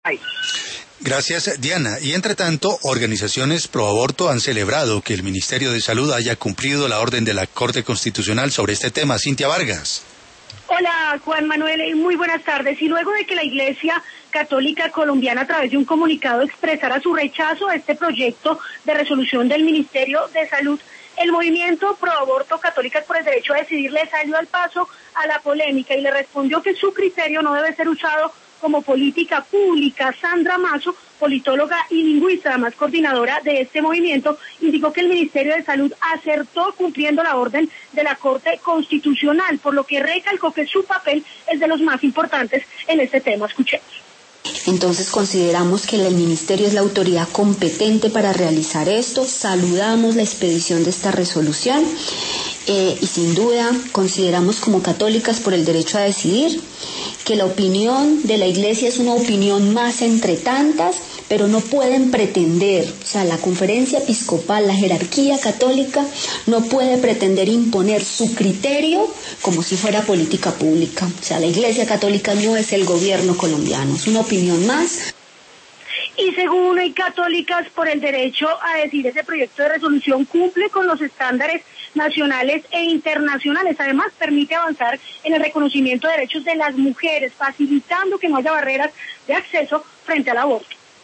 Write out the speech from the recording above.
Gracias, Diana. Y entre tanto, organizaciones pro aborto han celebrado que el Ministerio de Salud haya cumplido la orden de la Corte Constitucional sobre este tema. Cintia Vargas. Hola, Juan Manuel, muy buenas tardes. Y luego de que la Iglesia Católica Colombiana, a través de un comunicado, expresara su rechazo a este proyecto de resolución del Ministerio de Salud, el movimiento pro aborto Católicas por el Derecho a Decidir le salió al paso a la polémica y le respondió que su criterio no debe ser usado como política pública. Sandra Mazo, politóloga y lingüista, además coordinadora de este movimiento, indicó que el Ministerio de Salud acertó cumpliendo la orden de la Corte Constitucional, por lo que recalcó que su papel es de los más importantes en este tema. Escuchemos. Entonces consideramos que el Ministerio es la autoridad competente para realizar esto, saludamos la expedición de esta resolución y sin duda consideramos como católicas por el derecho a decidir que la opinión de la Iglesia es una opinión más entre tantas, pero no pueden pretender, o sea, la conferencia episcopal, la jerarquía católica no puede pretender imponer su criterio como si fuera política pública. O sea, la Iglesia Católica no es el gobierno colombiano, es una opinión más. Y según Católicas por el Derecho a Decidir, ese proyecto de resolución cumple con los estándares nacionales e internacionales. Además, permite avanzar en el reconocimiento de derechos de las mujeres, facilitando que no haya barreras de acceso frente al aborto.